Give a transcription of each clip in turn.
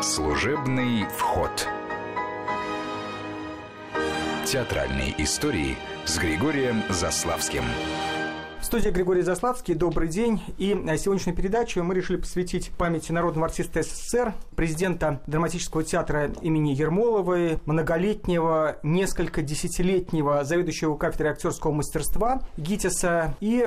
Служебный вход. Театральные истории с Григорием Заславским. В студии Григорий Заславский. Добрый день. И сегодняшнюю передачу мы решили посвятить памяти народного артиста СССР, президента драматического театра имени Ермоловой, многолетнего, несколько десятилетнего заведующего кафедрой актерского мастерства ГИТИСа. И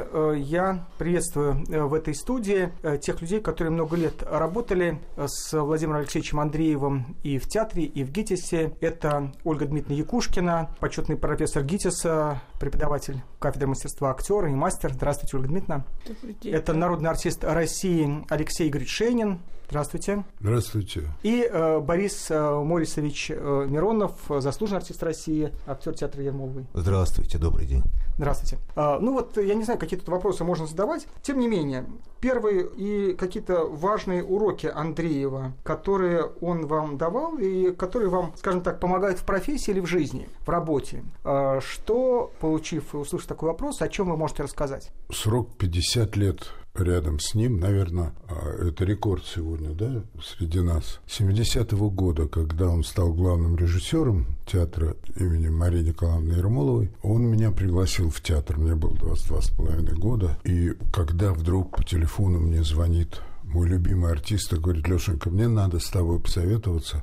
я приветствую в этой студии тех людей, которые много лет работали с Владимиром Алексеевичем Андреевым и в театре, и в ГИТИСе. Это Ольга Дмитриевна Якушкина, почетный профессор ГИТИСа, преподаватель кафедры мастерства актера и мастер. Здравствуйте, Ольга Дмитриевна. Добрый день. Это народный артист России Алексей Игоревич Шейнин. Здравствуйте. Здравствуйте. И Борис Морисович Миронов, заслуженный артист России, актер театра Ермоловой. Здравствуйте, добрый день. Здравствуйте. Ну вот, я не знаю, какие тут вопросы можно задавать. Тем не менее, первые и какие-то важные уроки Андреева, которые он вам давал и которые вам, скажем так, помогают в профессии или в жизни, в работе. Что, получив и услышав такой вопрос, о чем вы можете рассказать? Срок 50 лет рядом с ним, наверное, это рекорд сегодня, да, среди нас. 70-го года, когда он стал главным режиссером театра имени Марии Николаевны Ермоловой, он меня пригласил в театр. Мне было 22,5 года. И когда вдруг по телефону мне звонит мой любимый артист и говорит: Лешенька, мне надо с тобой посоветоваться.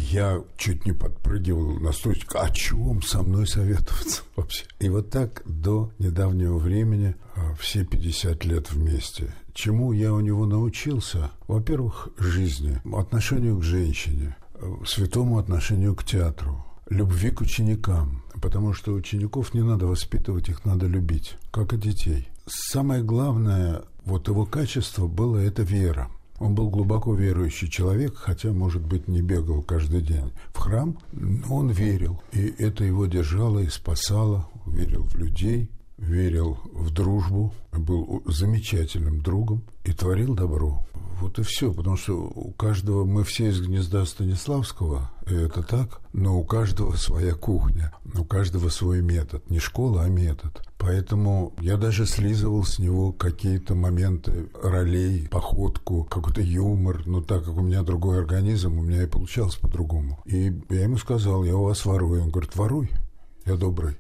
Я чуть не подпрыгивал на стульчик. О чем со мной советоваться вообще? И вот так до недавнего времени все 50 лет вместе. Чему я у него научился? Во-первых, жизни, отношению к женщине, святому отношению к театру, любви к ученикам. Потому что учеников не надо воспитывать, их надо любить, как и детей. Самое главное, вот его качество было — это вера. Он был глубоко верующий человек, хотя, может быть, не бегал каждый день в храм, но он верил. И это его держало и спасало. Верил в людей, верил в дружбу, был замечательным другом и творил добро. Вот и все, потому что у каждого, мы все из гнезда Станиславского, и это так, но у каждого своя кухня, у каждого свой метод, не школа, а метод. Поэтому я даже слизывал с него какие-то моменты ролей, походку, какой-то юмор, но так как у меня другой организм, у меня и получалось по-другому. И я ему сказал: я у вас ворую. Он говорит: воруй, я добрый.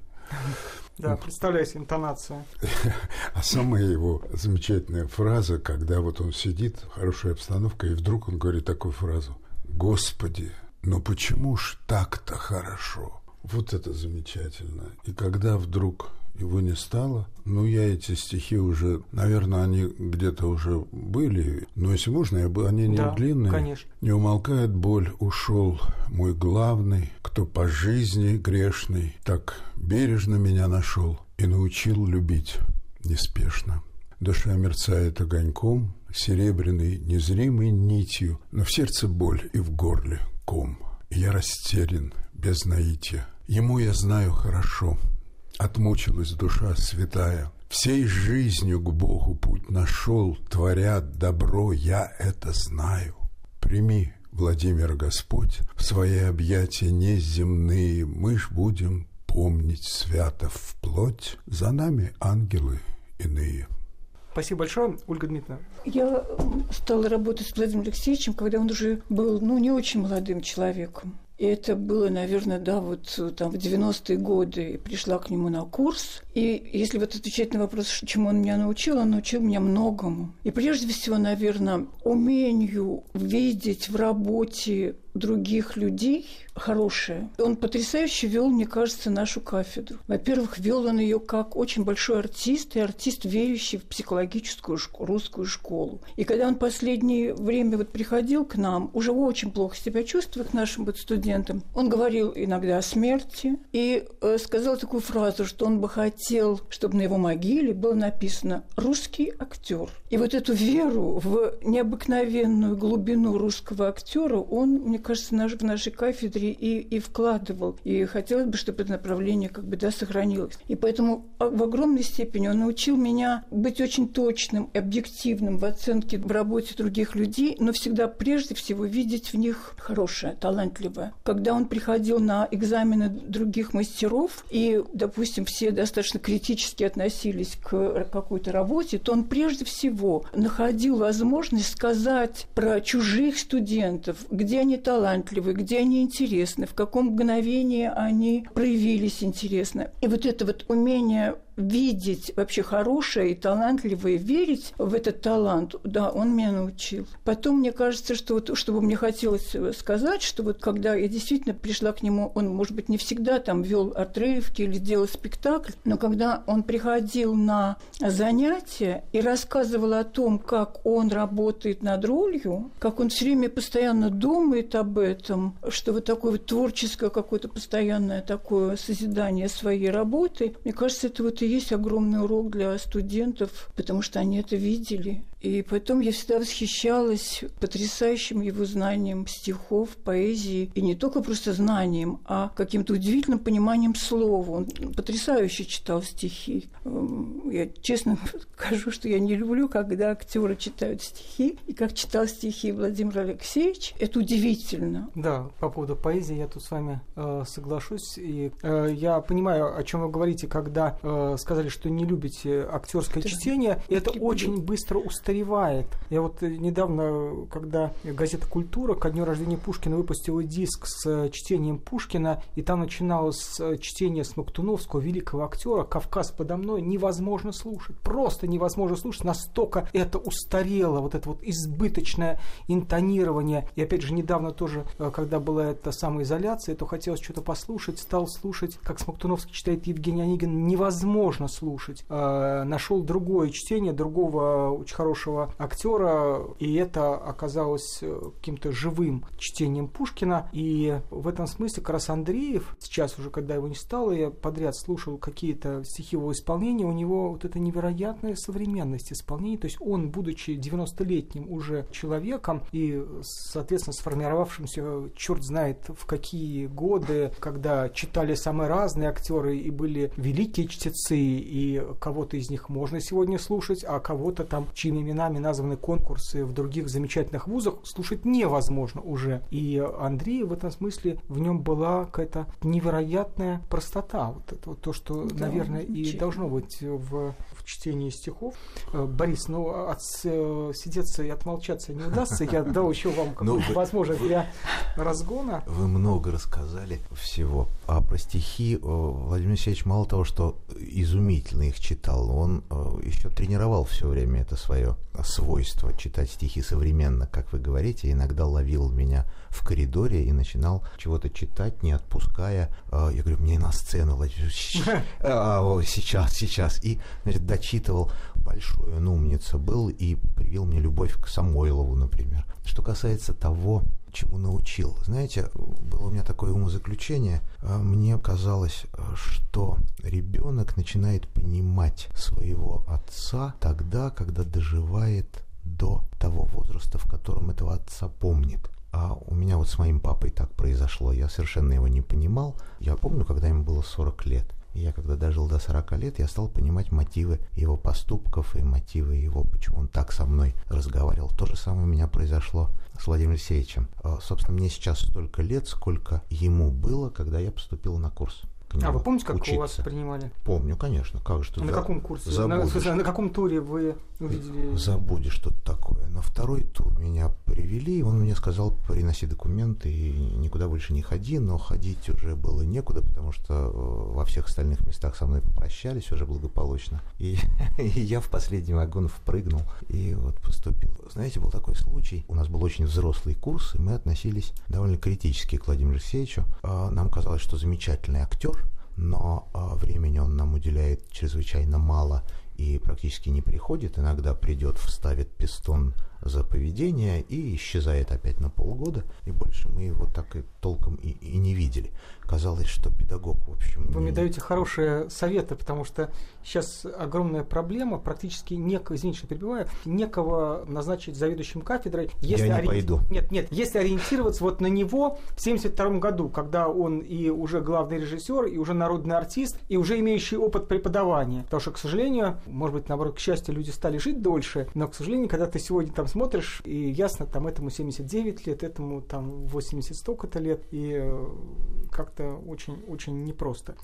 Да, представляю себе интонацию. А самая его замечательная фраза, когда вот он сидит, хорошая обстановка, и вдруг он говорит такую фразу: Господи, ну почему ж так-то хорошо? Вот это замечательно. И когда вдруг его не стало, ну, я эти стихи уже, наверное, они где-то уже были, но если можно, они не длинные. Конечно. Не умолкает боль, ушел мой главный, кто по жизни грешный так бережно меня нашел и научил любить неспешно. Душа мерцает огоньком, серебряной незримой нитью, но в сердце боль и в горле ком. Я растерян, без наития. Ему я знаю хорошо. Отмучилась душа святая, всей жизнью к Богу путь нашел, творя добро, я это знаю. Прими, Владимир Господь, в свои объятия неземные, мы ж будем помнить свято вплоть, за нами ангелы иные. Спасибо большое, Ольга Дмитриевна. Я стала работать с Владимиром Алексеевичем, когда он уже был, не очень молодым человеком. И это было, наверное, в 90-е годы. Пришла к нему на курс. И если вот отвечать на вопрос, чему он научил меня многому. И прежде всего, наверное, умению видеть в работе других людей хорошее. Он потрясающе вел, мне кажется, нашу кафедру. Во-первых, вел он ее как очень большой артист, и артист, верящий в психологическую русскую школу. И когда он последнее время приходил к нам, уже очень плохо себя чувствуя, к нашим студентам, он говорил иногда о смерти и сказал такую фразу, что он бы хотел, чтобы на его могиле было написано «русский актер». И вот эту веру в необыкновенную глубину русского актера он, мне кажется, в нашей кафедре театре и вкладывал. И хотелось бы, чтобы это направление сохранилось. И поэтому в огромной степени он научил меня быть очень точным, объективным в оценке в работе других людей, но всегда прежде всего видеть в них хорошее, талантливое. Когда он приходил на экзамены других мастеров, и, допустим, все достаточно критически относились к какой-то работе, то он прежде всего находил возможность сказать про чужих студентов, где они талантливы, где они интересны, в каком мгновении они проявились интересно. И вот это вот умение видеть вообще хорошее и талантливое, верить в этот талант, да, он меня научил. Потом, мне кажется, что вот, что бы мне хотелось сказать, что вот когда я действительно пришла к нему, он, может быть, не всегда там вел отрывки или делал спектакль, но когда он приходил на занятия и рассказывал о том, как он работает над ролью, как он все время постоянно думает об этом, что вот такое вот творческое какое-то постоянное такое созидание своей работы, мне кажется, это вот и есть огромный урок для студентов, потому что они это видели. И потом я всегда восхищалась потрясающим его знанием стихов, поэзии. И не только просто знанием, а каким-то удивительным пониманием слова. Он потрясающе читал стихи. Я честно скажу, что я не люблю, когда актеры читают стихи. И как читал стихи Владимир Алексеевич, это удивительно. Да, по поводу поэзии я тут с вами соглашусь. И я понимаю, о чем вы говорите, когда сказали, что не любите актерское чтение. Это очень быстро устаревает. Я вот недавно, когда газета «Культура» ко дню рождения Пушкина выпустила диск с чтением Пушкина, и там начиналось чтение Смоктуновского, великого актера, «Кавказ подо мной», невозможно слушать. Просто невозможно слушать. Настолько это устарело, вот это вот избыточное интонирование. И опять же, недавно тоже, когда была эта самоизоляция, то хотелось что-то послушать, стал слушать, как Смоктуновский читает Евгений Онегин. Невозможно слушать. Нашел другое чтение, другого очень хорошего актера, и это оказалось каким-то живым чтением Пушкина. И в этом смысле как раз Андреев, сейчас уже, когда его не стало, я подряд слушал какие-то стихи его исполнения, у него вот эта невероятная современность исполнения, то есть он, будучи 90-летним уже человеком и, соответственно, сформировавшимся черт знает в какие годы, когда читали самые разные актеры и были великие чтецы, и кого-то из них можно сегодня слушать, а кого-то там, чьими именами названы конкурсы в других замечательных вузах, слушать невозможно уже. И Андрей в этом смысле, в нем была какая-то невероятная простота. Вот это вот то, что, да, наверное, и должно быть в чтении стихов. Борис, отсидеться и отмолчаться не удастся. Я дал еще вам какую-то возможность для разгона. Вы много рассказали всего. А про стихи Владимир Алексеевич мало того, что изумительно их читал, он еще тренировал все время это свое свойство читать стихи современно, как вы говорите. Иногда ловил меня в коридоре и начинал чего-то читать, не отпуская. Я говорю, мне на сцену, сейчас. И, значит, дочитывал. Большой он умница был и привил мне любовь к Самойлову, например. Что касается того, чему научил. Знаете, было у меня такое умозаключение. Мне казалось, что ребенок начинает понимать своего отца тогда, когда доживает до того возраста, в котором этого отца помнит. А у меня вот с моим папой так произошло. Я совершенно его не понимал. Я помню, когда ему было 40 лет. И я, когда дожил до 40 лет, я стал понимать мотивы его поступков и мотивы его, почему он так со мной разговаривал. То же самое у меня произошло с Владимиром Алексеевичем. Собственно, мне сейчас столько лет, сколько ему было, когда я поступил на курс. Вы помните, как у вас принимали? Помню, конечно. Как же ты на каком курсе? Забудешь. На каком туре вы увидели? Забудешь что-то такое. На второй тур меня привели, и он мне сказал, приноси документы и никуда больше не ходи, но ходить уже было некуда, потому что во всех остальных местах со мной попрощались уже благополучно. И я в последний вагон впрыгнул и вот поступил. Знаете, был такой случай. У нас был очень взрослый курс, и мы относились довольно критически к Владимиру Алексеевичу. Нам казалось, что замечательный актер, но времени он нам уделяет чрезвычайно мало, и практически не приходит. Иногда придет, вставит пистон за поведение и исчезает опять на полгода. И больше мы его так и толком и не видели. Казалось, что педагог, в общем... Вы мне даете хорошие советы, потому что сейчас огромная проблема, практически извините, что перебиваю, некого назначить заведующим кафедрой. Если я не пойду. Нет, если ориентироваться вот на него в 1972 году, когда он и уже главный режиссер, и уже народный артист, и уже имеющий опыт преподавания. Потому что, к сожалению, может быть, наоборот, к счастью, люди стали жить дольше, но, к сожалению, когда ты сегодня там смотришь, и ясно, там этому 79 лет, этому там 80 столько-то лет, и как-то очень непросто.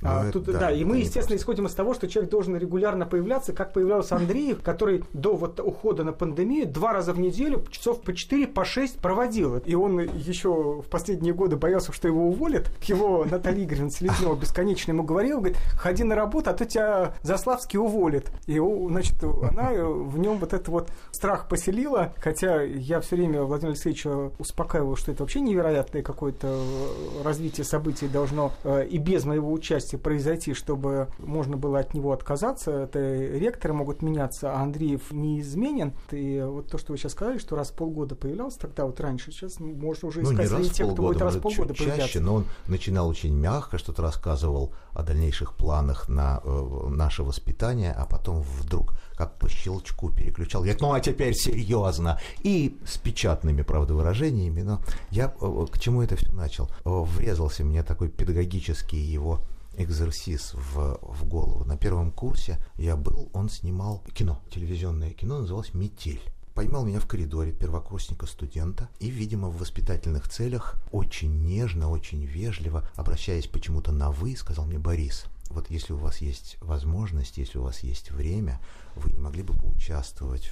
И мы, естественно, исходим из того, что человек должен регулярно появляться, как появлялся Андреев, который до вот ухода на пандемию 2 раза в неделю часов по 4, по 6 проводил. И он еще в последние годы боялся, что его уволят. Его Наталья Игоревна Селезнева бесконечно ему говорила, говорит, ходи на работу, а то тебя Заславский уволит. И, значит, она в нем вот этот вот страх поселила, хотя я все время Владимира Алексеевича успокаивал, что это вообще невероятное какое-то развитие событий должно и без моего участия произойти, чтобы можно было от него отказаться. Это ректоры могут меняться, а Андреев неизменен. И вот то, что вы сейчас сказали, что раз в полгода появлялся, тогда вот раньше, сейчас можно уже искать среди тех, кто будет раз в полгода появляться. Чаще, но он начинал очень мягко, что-то рассказывал о дальнейших планах на наше воспитание, а потом вдруг как по щелчку переключал. Говорит, ну а теперь серьезно. И с печатными, правда, выражениями. Но я к чему это все начал? Врезался мне такой педагогический его экзерсис в голову. На первом курсе я был, он снимал кино, телевизионное кино, называлось «Метель». Поймал меня в коридоре первокурсника-студента и, видимо, в воспитательных целях очень нежно, очень вежливо, обращаясь почему-то на «вы», сказал мне: Борис, вот если у вас есть возможность, если у вас есть время, вы не могли бы поучаствовать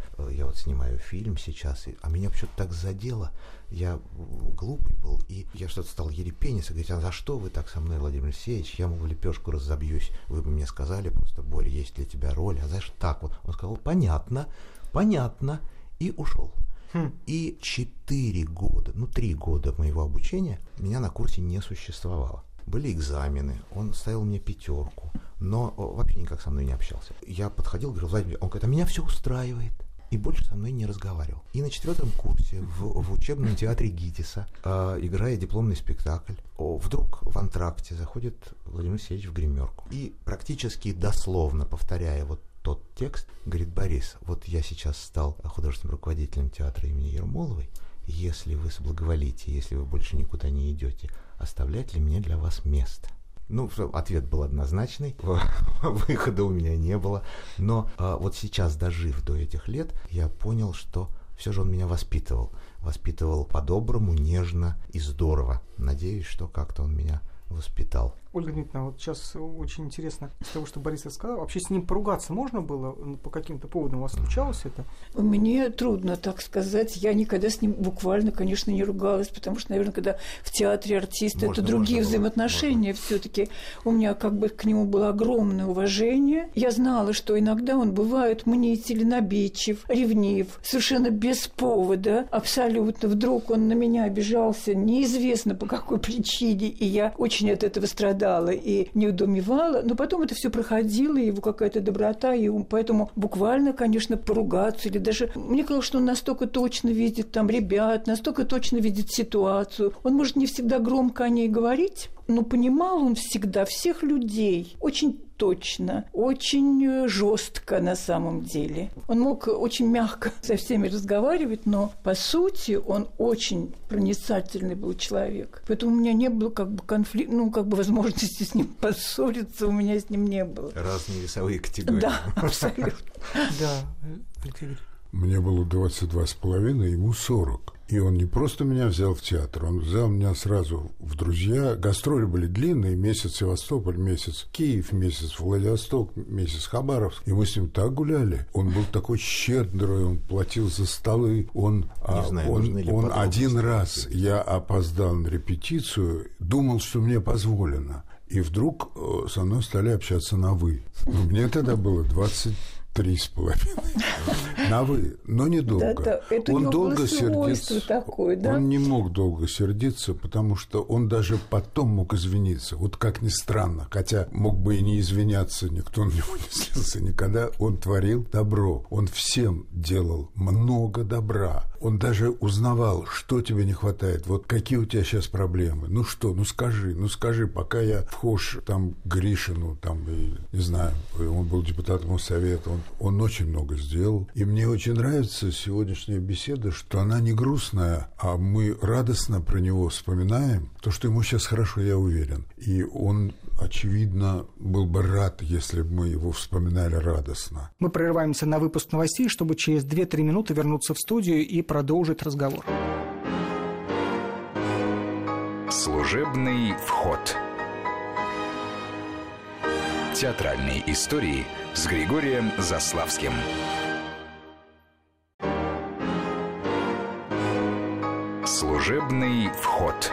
я вот снимаю фильм сейчас, а меня почему-то так задело, я глупый был, и я что-то стал ерепениться, говорить, а за что вы так со мной, Владимир Алексеевич, я, мол, лепешку разобьюсь, вы бы мне сказали просто, Боря, есть для тебя роль, а знаешь, так вот. Он сказал, понятно, и ушел. И 4 года, 3 года моего обучения меня на курсе не существовало. Были экзамены, он ставил мне 5, но вообще никак со мной не общался. Я подходил, говорил, Владимир, он говорит, а меня все устраивает. И больше со мной не разговаривал. И на 4 курсе в учебном театре ГИТИСа, играя дипломный спектакль, вдруг в антракте заходит Владимир Алексеевич в гримерку. И практически дословно повторяя вот тот текст, говорит, Борис, вот я сейчас стал художественным руководителем театра имени Ермоловой, если вы соблаговолите, если вы больше никуда не идете, оставлять ли мне для вас место? Ответ был однозначный, выхода у меня не было, но вот сейчас, дожив до этих лет, я понял, что все же он меня воспитывал по-доброму, нежно и здорово. Надеюсь, что как-то он меня воспитал. Ольга Дмитриевна, вот сейчас очень интересно из того, что Борис сказал, вообще с ним поругаться можно было? По каким-то поводам у вас случалось это? Мне трудно так сказать. Я никогда с ним буквально, конечно, не ругалась, потому что, наверное, когда в театре артисты, это другие взаимоотношения все-таки. У меня как бы к нему было огромное уважение. Я знала, что иногда он бывает мнителен, обидчив, ревнив, совершенно без повода, абсолютно. Вдруг он на меня обижался, неизвестно по какой причине, и я очень от этого страдала и недоумевала, но потом это все проходило, его какая-то доброта, и поэтому буквально, конечно, поругаться, или даже, мне казалось, что он настолько точно видит там ребят, настолько точно видит ситуацию. Он может не всегда громко о ней говорить, но понимал он всегда всех людей очень точно, очень жестко на самом деле. Он мог очень мягко со всеми разговаривать, но по сути он очень проницательный был человек. Поэтому у меня не было возможности с ним поссориться, у меня с ним не было. Разные весовые категории. Да, абсолютно. Да, мне было 22,5, ему 40. И он не просто меня взял в театр, он взял меня сразу в друзья. Гастроли были длинные, месяц Севастополь, месяц Киев, месяц Владивосток, месяц Хабаровск. И мы с ним так гуляли. Он был такой щедрый, он платил за столы. Он один раз, я опоздал на репетицию, думал, что мне позволено. И вдруг со мной стали общаться на «вы». Мне тогда было 20 3,5. На «вы», но недолго. Он долго сердится. Такое, да? Он не мог долго сердиться, потому что он даже потом мог извиниться. Вот как ни странно, хотя мог бы и не извиняться, никто на него не злился никогда. Он творил добро. Он всем делал много добра. Он даже узнавал, что тебе не хватает, вот какие у тебя сейчас проблемы. Ну что, ну скажи, пока я вхож там к Гришину, там, и, не знаю, он был депутатом Моссовета, он очень много сделал. И мне очень нравится сегодняшняя беседа, что она не грустная, а мы радостно про него вспоминаем. То, что ему сейчас хорошо, я уверен. И он, очевидно, был бы рад, если бы мы его вспоминали радостно. Мы прерываемся на выпуск новостей, чтобы через 2-3 минуты вернуться в студию и продолжить разговор. Служебный вход. Театральные истории с Григорием Заславским. Служебный вход.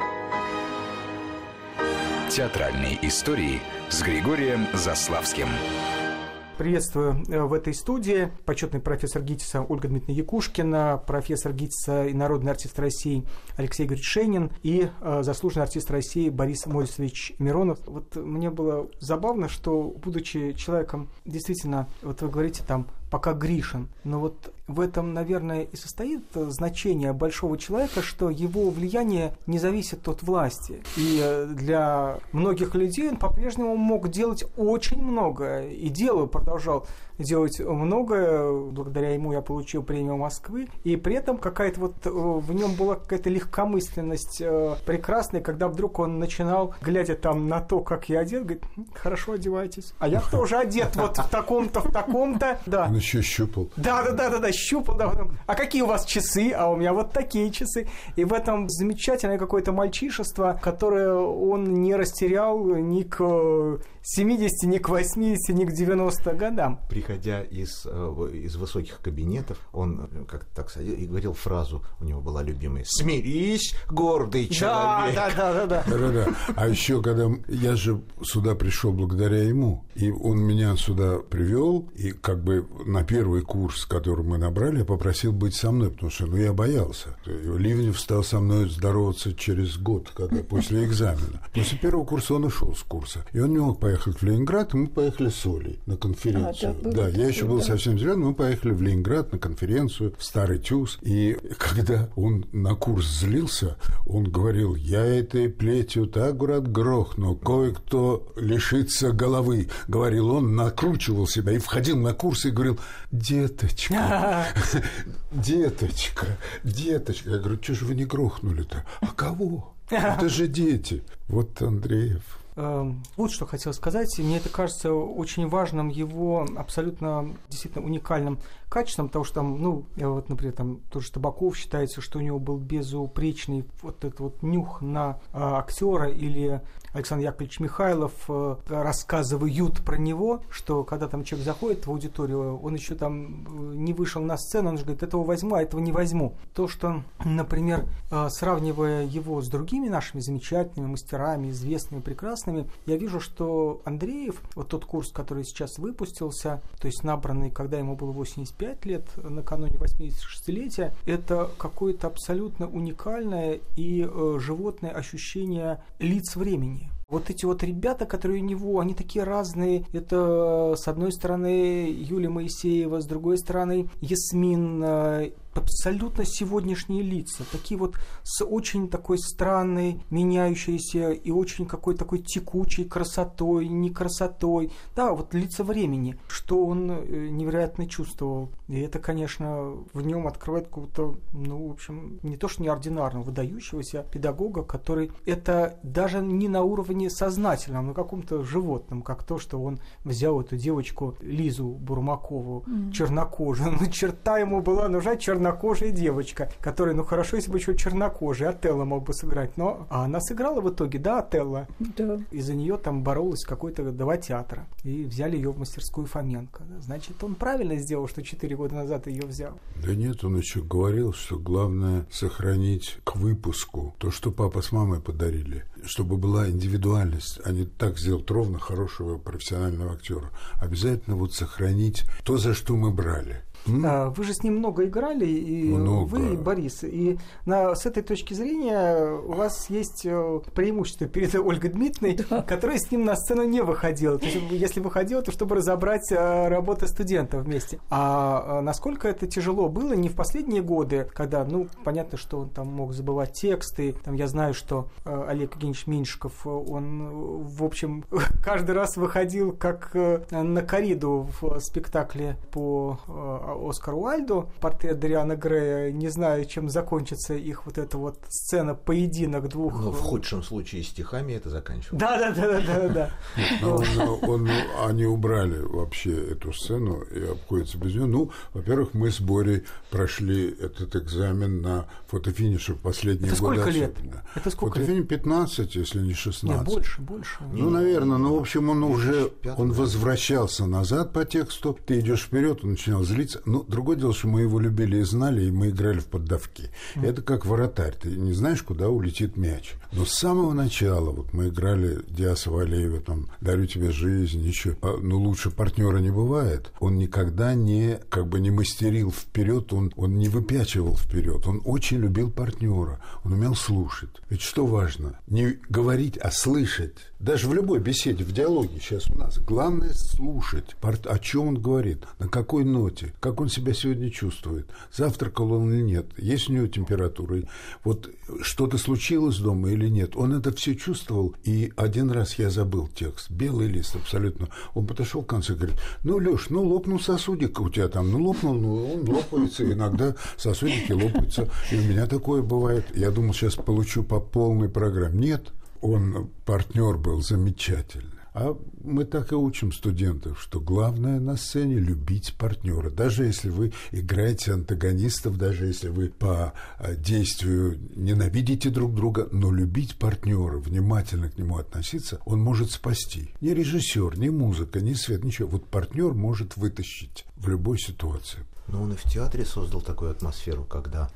Театральные истории с Григорием Заславским. Приветствую в этой студии почетный профессор ГИТИСа Ольга Дмитриевна Якушкина, профессор ГИТИСа и народный артист России Алексей Игоревич Шенин и заслуженный артист России Борис Морисович Миронов. Вот мне было забавно, что, будучи человеком, действительно, вот вы говорите там, пока Гришин, но вот в этом, наверное, и состоит значение большого человека, что его влияние не зависит от власти. И для многих людей он по-прежнему мог делать очень много, и продолжал делать многое. Благодаря ему я получил премию Москвы. И при этом какая-то вот в нем была какая-то легкомысленность прекрасная, когда вдруг он начинал, глядя там на то, как я одет, говорит, хорошо одевайтесь. А я тоже одет вот в таком-то, в таком-то. Да. Он еще щупал. Да, щупал. Да. А какие у вас часы? А у меня вот такие часы. И в этом замечательное какое-то мальчишество, которое он не растерял ни к 70, ни к 80, ни к 90 годам. Приходя из высоких кабинетов, он как-то так садил и говорил фразу, у него была любимая: «Смирись, гордый человек». Да. А еще, когда я же сюда пришел благодаря ему, и он меня сюда привел, и как бы на первый курс, который мы набрали, я попросил быть со мной, потому что я боялся. Ливнев стал со мной здороваться через год, когда после экзамена. После первого курса он ушел с курса, и он не мог поехать в Ленинград, и мы поехали с Олей на конференцию. Я еще был совсем зеленый, мы поехали в Ленинград на конференцию в Старый Тюз, и когда он на курс злился, он говорил: я этой плетью так, брат, грохну, кое-кто лишится головы. Говорил он, накручивал себя и входил на курс и говорил: деточка. Я говорю, что же вы не грохнули-то? А кого? Это же дети. Вот Андреев. Вот что хотел сказать. Мне это кажется очень важным его абсолютно действительно уникальным качеством, потому что там, вот, например, там тоже Табаков считается, что у него был безупречный вот этот вот нюх на актера, или Александр Яковлевич Михайлов рассказывают про него, что когда там человек заходит в аудиторию, он еще там не вышел на сцену, он же говорит, этого возьму, а этого не возьму. То, что, например, сравнивая его с другими нашими замечательными мастерами, известными, прекрасными, я вижу, что Андреев, вот тот курс, который сейчас выпустился, то есть набранный, когда ему было 85 лет, накануне 86-летия, это какое-то абсолютно уникальное и животное ощущение лиц времени. Вот эти вот ребята, которые у него, они такие разные. Это, с одной стороны, Юлия Моисеева, с другой стороны, Ясмин. Абсолютно сегодняшние лица. Такие вот с очень такой странной, меняющейся и очень какой-то такой текучей красотой, не красотой. Да, вот лица времени, что он невероятно чувствовал. И это, конечно, в нем открывает какого-то, в общем, не то что неординарного, выдающегося педагога, который это даже не на уровне сознательном, но каком-то животном, как то, что он взял эту девочку Лизу Бурмакову, чернокожую. Черта ему была нужна чернокожая. чернокожая девочка, которая, ну хорошо, если бы еще чернокожая, Отелло мог бы сыграть, но она сыграла в итоге, да, Отелло. Да. Из-за нее там боролось какое-то два театра, и взяли ее в мастерскую Фоменко. Значит, он правильно сделал, что 4 года назад ее взял. Да нет, он еще говорил, что главное сохранить к выпуску то, что папа с мамой подарили, чтобы была индивидуальность, а не так сделать ровно хорошего профессионального актера. Обязательно вот сохранить то, за что мы брали. Вы же с ним много играли, и вы, и Борис. И с этой точки зрения у вас есть преимущество перед Ольгой Дмитриевной, которая с ним на сцену не выходила. То есть, если выходила, то чтобы разобрать работы студентов вместе. А насколько это тяжело было не в последние годы, когда, ну, понятно, что он там мог забывать тексты. Там, я знаю, что Олег Евгеньевич Меньшиков, он, в общем, каждый раз выходил как на корриду в спектакле по Оскару Уайльду, портрет Дориана Грея, не знаю, чем закончится их вот эта вот сцена, поединок двух. Ну, в худшем случае стихами это заканчивалось. Да. Они убрали вообще эту сцену и обходятся без нее. Ну, во-первых, мы с Борей прошли этот экзамен на фотофинише в последние годы. Это сколько лет? Это сколько лет? 15, если не 16. Нет, больше. Ну, наверное, в общем, он возвращался назад по тексту, ты идешь вперед, он начинал злиться. Ну, другое дело, что мы его любили и знали, и мы играли в поддавки. Это как вратарь, ты не знаешь, куда улетит мяч. Но с самого начала, вот мы играли Диаса Валеева, там, «Дарю тебе жизнь», еще, ну, лучше партнера не бывает. Он никогда не мастерил вперед, он не выпячивал вперед, он очень любил партнера, он умел слушать. Ведь что важно? Не говорить, а слышать. Даже в любой беседе, в диалоге сейчас у нас. Главное слушать, о чем он говорит, на какой ноте, как он себя сегодня чувствует, завтракал он или нет, есть у него температура, вот что-то случилось дома или нет. Он это все чувствовал, и один раз я забыл текст, белый лист абсолютно. Он подошел к концу и говорит: ну, Лёш, ну, лопнул сосудик у тебя там, ну, лопнул, ну, он лопается, иногда сосудики лопаются, и у меня такое бывает. Я думал, сейчас получу по полной программе. Нет, он, партнер был замечательный. А мы так и учим студентов, что главное на сцене — любить партнера. Даже если вы играете антагонистов, даже если вы по действию ненавидите друг друга, но любить партнера, внимательно к нему относиться, он может спасти. Ни режиссер, ни музыка, ни свет, ничего. Вот партнер может вытащить в любой ситуации. Но он и в театре создал такую атмосферу, когда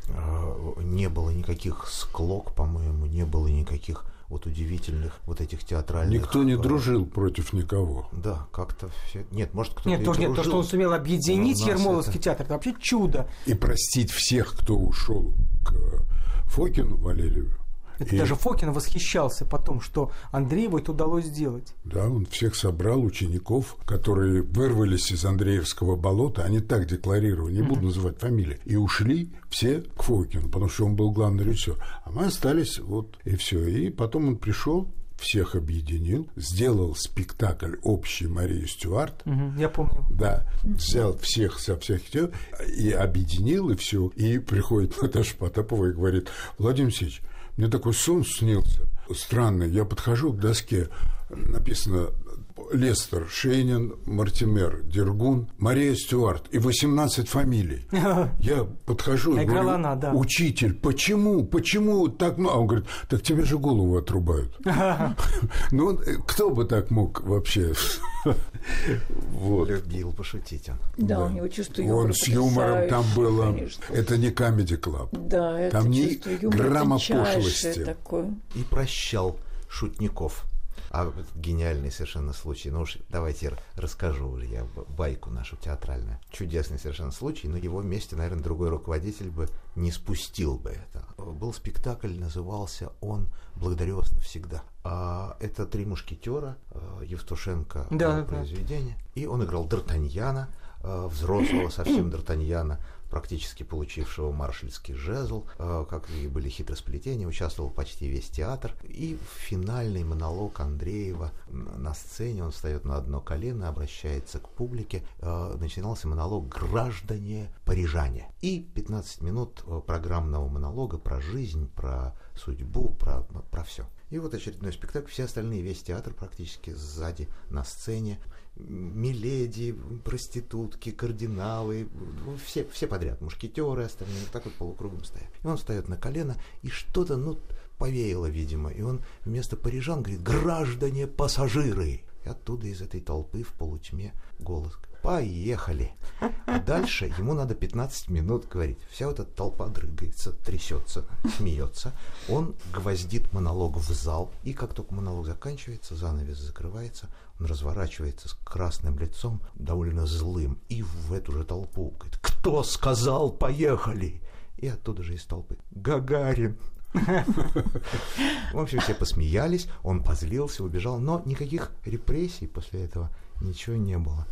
не было никаких склок, по-моему, не было никаких вот удивительных вот этих театральных... Никто не дружил против никого. Да, как-то все... Нет, может, кто-то Нет, то, что он сумел объединить Ермоловский театр, это вообще чудо. И простить всех, кто ушел к Фокину Валерию. Это даже Фокин восхищался потом, что Андрееву это удалось сделать. Да, он всех собрал, учеников, которые вырвались из Андреевского болота, они так декларировали, не буду называть фамилии, и ушли все к Фокину, потому что он был главный режиссер. А мы остались, вот, и все. И потом он пришел, всех объединил, сделал спектакль общий Марии Стюарт. Я помню. Да, взял всех со всех и объединил, и все. И приходит Наташа Потапова и говорит: Владимир Алексеевич, мне такой сон снился странный. Я подхожу к доске, написано Лестер, Шейнин, Мартимер, Дергун, Мария Стюарт и 18 фамилий. Я подхожу и говорю: она, да. Учитель, почему так много? А он говорит: так тебе же голову отрубают. Ну, кто бы так мог вообще? Любил пошутить он. Да, у него чувство юмора. Он с юмором там было. Это не Comedy Club. Да, это там не грамма пошлости. И прощал шутников. А вот гениальный совершенно случай. Ну уж давайте расскажу уже я байку нашу театральную. Чудесный совершенно случай, но его вместе, наверное, другой руководитель бы не спустил бы это. Был спектакль, назывался он «Благодарю вас навсегда». Это «Три мушкетера», Евтушенко произведение. И он играл Д'Артаньяна, взрослого совсем Д'Артаньяна, практически получившего маршальский жезл, как и были хитросплетения, участвовал почти весь театр. И финальный монолог Андреева на сцене, он встает на одно колено, обращается к публике, начинался монолог «Граждане парижане». И 15 минут программного монолога про жизнь, про судьбу, про все. И вот очередной спектакль, все остальные, весь театр практически сзади на сцене. Миледи, проститутки, кардиналы, все подряд, мушкетеры остальные, вот так вот полукругом стоят. И он встает на колено, и что-то, повеяло, видимо, и он вместо парижан говорит: «Граждане пассажиры!» И оттуда из этой толпы в полутьме голос: «Поехали!» А дальше ему надо 15 минут говорить. Вся вот эта толпа дрыгается, трясется, смеется. Он гвоздит монолог в зал, и как только монолог заканчивается, занавес закрывается, он разворачивается с красным лицом, довольно злым, и в эту же толпу говорит: «Кто сказал поехали?» И оттуда же из толпы: «Гагарин!» В общем, все посмеялись, он позлился, убежал, но никаких репрессий после этого ничего не было.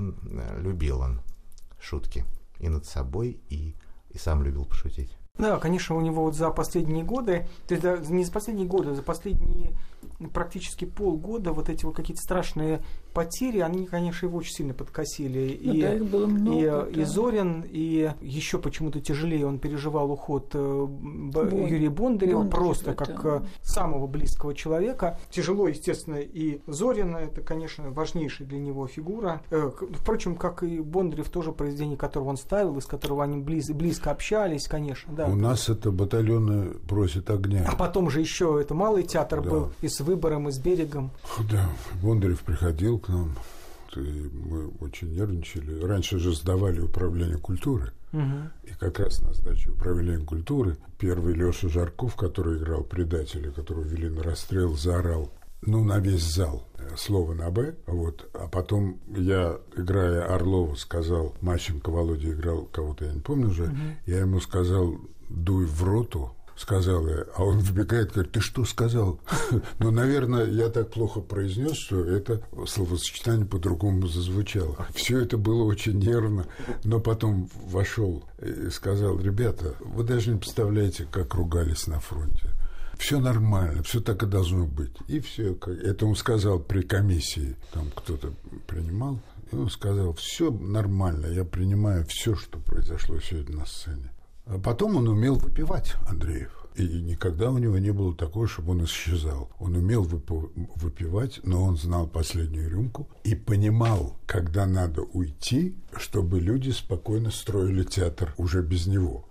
Любил шутки и над собой, и сам любил пошутить. Да, конечно, у него вот за последние годы, то есть не за последние годы, за последние практически полгода вот эти вот какие-то страшные потери, они, конечно, его очень сильно подкосили. Их было много, и Зорин, и еще почему-то тяжелее он переживал уход Юрия Бондарева, просто как самого близкого человека. Тяжело, естественно, и Зорин, это, конечно, важнейшая для него фигура. Впрочем, как и Бондарев, тоже произведение, которого он ставил, из которого они близко общались, конечно. Да. У нас это «Батальоны просят огня». А потом же еще это Малый театр был, и с Выбором, и с Берегом. Да, Бондарев приходил к нам, и мы очень нервничали. Раньше же сдавали управление культуры. И как раз на сдаче управления культуры первый Леша Жарков, который играл предателя, которого вели на расстрел, заорал на весь зал слово на «Б». Вот. А потом я, играя Орлова, сказал, Мащенко Володя играл кого-то, я не помню уже, я ему сказал: «Дуй в роту», сказал я, а он вбегает, говорит: «Ты что сказал?» Наверное, я так плохо произнес, что это словосочетание по-другому зазвучало. Все это было очень нервно, но потом вошел и сказал: «Ребята, вы даже не представляете, как ругались на фронте. Все нормально, все так и должно быть». И все. Это он сказал при комиссии, там кто-то принимал, и он сказал: «Все нормально, я принимаю все, что произошло сегодня на сцене». А потом он умел выпивать, Андреев. И никогда у него не было такого, чтобы он исчезал. Он умел выпивать, но он знал последнюю рюмку и понимал, когда надо уйти, чтобы люди спокойно строили театр уже без него.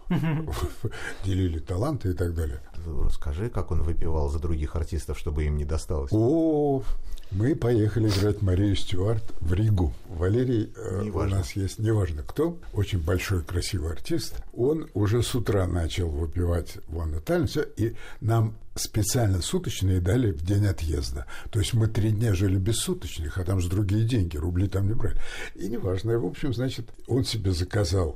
Делили таланты и так далее. Расскажи, как он выпивал за других артистов, чтобы им не досталось. Мы поехали играть Марию Стюарт в Ригу. Валерий у нас есть, неважно кто, очень большой красивый артист. Он уже с утра начал выпивать вон Италию, и нам специально суточные дали в день отъезда. То есть мы 3 дня жили без суточных, а там же другие деньги, рубли там не брали. И неважно, в общем, значит, он себе заказал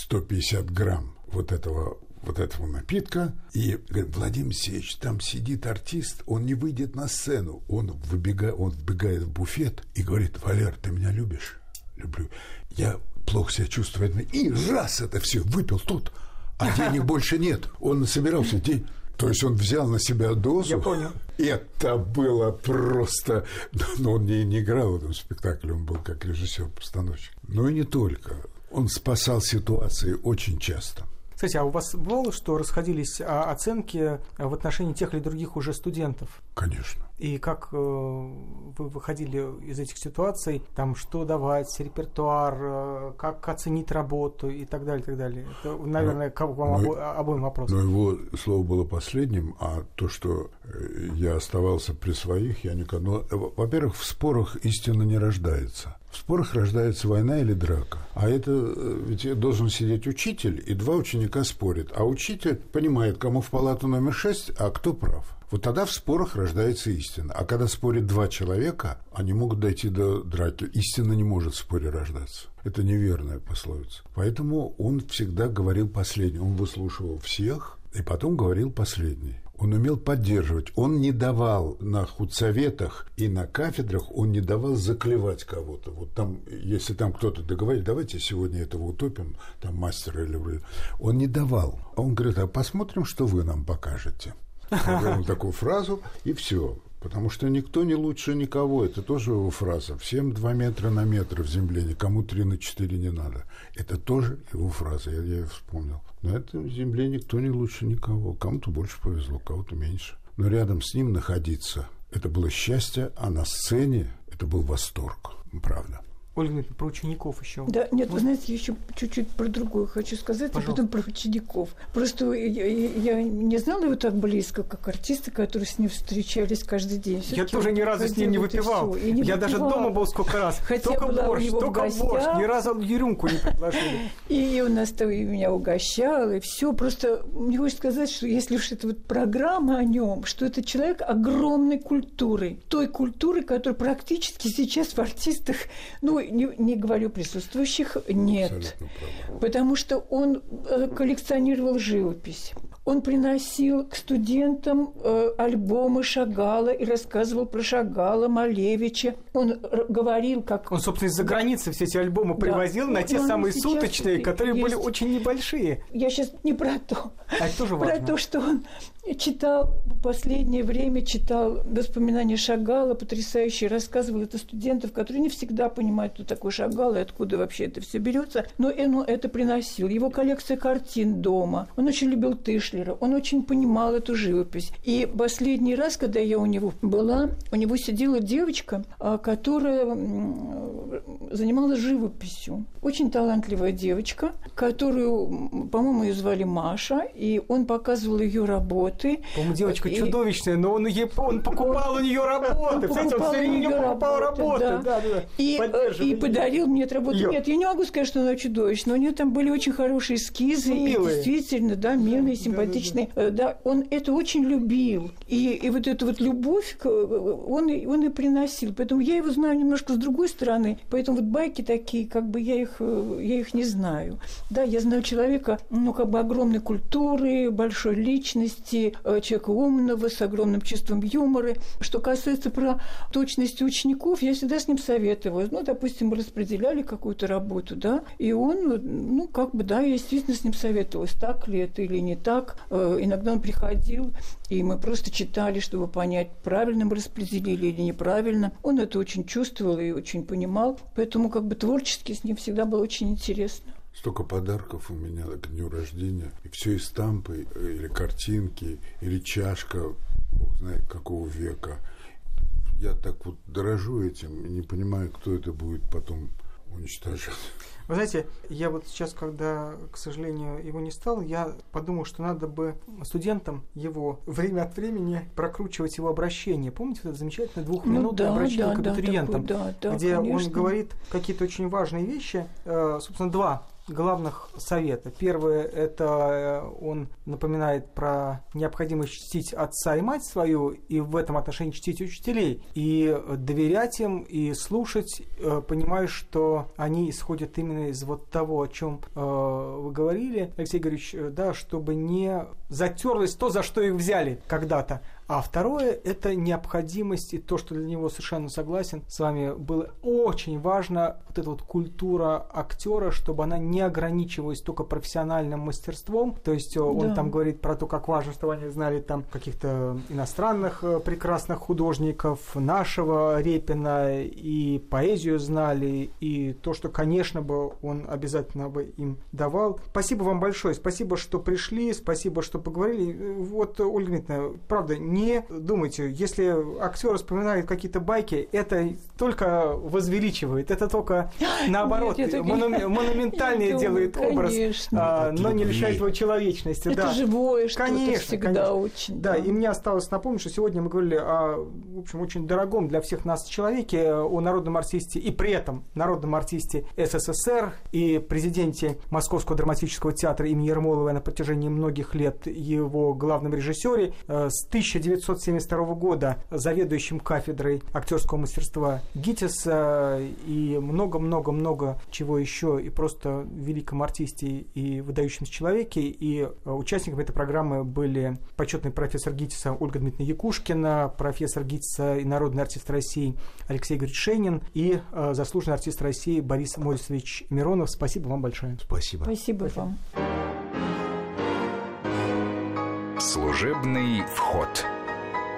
150 грамм вот этого напитка, и говорит: «Владимир Алексеевич, там сидит артист, он не выйдет на сцену». Он вбегает в буфет и говорит: «Валер, ты меня любишь?» «Люблю». «Я плохо себя чувствую». И раз это все выпил тут, а денег больше нет. Он насобирался денег. То есть он взял на себя дозу. Я понял. Это было просто... Но он не играл в этом спектакле, он был как режиссер-постановщик. Но и не только. Он спасал ситуации очень часто. Кстати, а у вас бывало, что расходились оценки в отношении тех или других уже студентов? Конечно. И как вы выходили из этих ситуаций, там, что давать, репертуар, как оценить работу и так далее, и так далее? Это, наверное, к вам обоим вопросам. Но его слово было последним, а то, что я оставался при своих, я никогда... Во-первых, в спорах истина не рождается. В спорах рождается война или драка. А это ведь должен сидеть учитель, и 2 ученика спорят. А учитель понимает, кому в палату номер 6, а кто прав. Вот тогда в спорах рождается истина. А когда спорят 2 человека, они могут дойти до драки. Истина не может в споре рождаться. Это неверная пословица. Поэтому он всегда говорил последний. Он выслушивал всех и потом говорил последний. Он умел поддерживать. Он не давал на худсоветах и на кафедрах, он не давал заклевать кого-то. Вот там, если там кто-то договорит, давайте сегодня этого утопим, там мастера или... Он не давал. Он говорит: а посмотрим, что вы нам покажете. Он говорил такую фразу, и все. Потому что никто не лучше никого. Это тоже его фраза. Всем 2 метра на метр в земле, никому 3 на 4 не надо. Это тоже его фраза, я ее вспомнил. На этой земле никто не лучше никого. Кому-то больше повезло, кому-то меньше. но рядом с ним находиться — это было счастье, а на сцене это был восторг, правда. Ольга Дмитриевна, про учеников еще. Да, нет, вы знаете, я еще чуть-чуть про другое хочу сказать, а потом про учеников. Просто я не знала его так близко, как артисты, которые с ним встречались каждый день. Я тоже ни разу с ним не выпивал. Я даже дома был сколько раз. Только борщ, ни разу рюмку не предложили. И он нас и меня угощал, и все. Просто мне хочется сказать, что если уж это вот программа о нем, что это человек огромной культуры, той культуры, которая практически сейчас в артистах, не говорю присутствующих, нет. Потому что он коллекционировал живопись. Он приносил к студентам альбомы Шагала и рассказывал про Шагала, Малевича. Он говорил, как... Он, собственно, из-за границы все эти альбомы привозил на те самые суточные, которые были очень небольшие. Я сейчас не про то. А это тоже важно. Про то, что он в последнее время читал воспоминания Шагала, потрясающие, рассказывал это студентам, которые не всегда понимают, кто такой Шагал и откуда вообще это все берется, но он это приносил. Его коллекция картин дома. Он очень любил Тышлера, он очень понимал эту живопись. И последний раз, когда я у него была, у него сидела девочка, которая занималась живописью. Очень талантливая девочка, которую, по-моему, ее звали Маша, и он показывал ее работы. По-моему, девочка чудовищная, но он покупал у нее работы. Кстати, он все время покупал работы. Да. И подарил мне эту работу. Нет, я не могу сказать, что она чудовищная. У нее там были очень хорошие эскизы. Милые. И действительно, да, милые, симпатичные. Да, он это очень любил. И вот эту вот любовь он и приносил. Поэтому я его знаю немножко с другой стороны. Поэтому вот байки такие, как бы я их не знаю. Да, я знаю человека, как бы огромной культуры, большой личности, человека умного, с огромным чувством юмора. Что касается про точность учеников, я всегда с ним советовалась. Допустим, мы распределяли какую-то работу, да, и он, я действительно с ним советовалась, так ли это или не так. Иногда он приходил, и мы просто читали, чтобы понять, правильно мы распределили или неправильно. Он это очень чувствовал и очень понимал, поэтому творчески с ним всегда было очень интересно. Столько подарков у меня к дню рождения. И все из стампы, или картинки, или чашка, бог знает какого века. Я так вот дорожу этим и не понимаю, кто это будет потом уничтожать. Вы знаете, я вот сейчас, когда, к сожалению, его не стало, я подумал, что надо бы студентам его время от времени прокручивать его обращение. Помните это замечательное двухминутное обращение к абитуриентам, где конечно. Он говорит какие-то очень важные вещи, собственно, два главных совета. Первое, это он напоминает про необходимость чтить отца и мать свою, и в этом отношении чтить учителей, и доверять им, и слушать, понимая, что они исходят именно из вот того, о чем вы говорили, Алексей Григорьевич, да, чтобы не затерлось то, за что их взяли когда-то. А второе, это необходимость, и то, что для него совершенно согласен с вами, было очень важно, вот эта вот культура актера, чтобы она не ограничивалась только профессиональным мастерством. То есть он там говорит про то, как важно, чтобы они знали там каких-то иностранных прекрасных художников, нашего Репина, и поэзию знали, и то, что, конечно бы, он обязательно бы им давал. Спасибо вам большое, спасибо, что пришли, спасибо, что поговорили. Вот, Ольга Дмитриевна, правда, не думайте, если актер вспоминает какие-то байки, это только возвеличивает, это только наоборот, монументальнее делает образ, но не лишает его человечности. Это живое что-то всегда очень. Да, и мне осталось напомнить, что сегодня мы говорили о, в общем, очень дорогом для всех нас человеке, о народном артисте и при этом народном артисте СССР и президенте Московского драматического театра имени Ермоловой на протяжении многих лет, его главном режиссере, с 1972 года заведующим кафедрой актерского мастерства ГИТИСа и много-много-много чего еще, и просто великом артисте и выдающемся человеке. И участниками этой программы были почетный профессор ГИТИСа Ольга Дмитриевна Якушкина, профессор ГИТИСа и народный артист России Алексей Григорьевич Шенин и заслуженный артист России Борис Морисович Миронов. Спасибо вам большое. Спасибо. Спасибо вам. Служебный вход.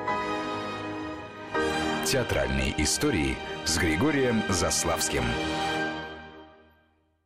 Театральные истории с Григорием Заславским.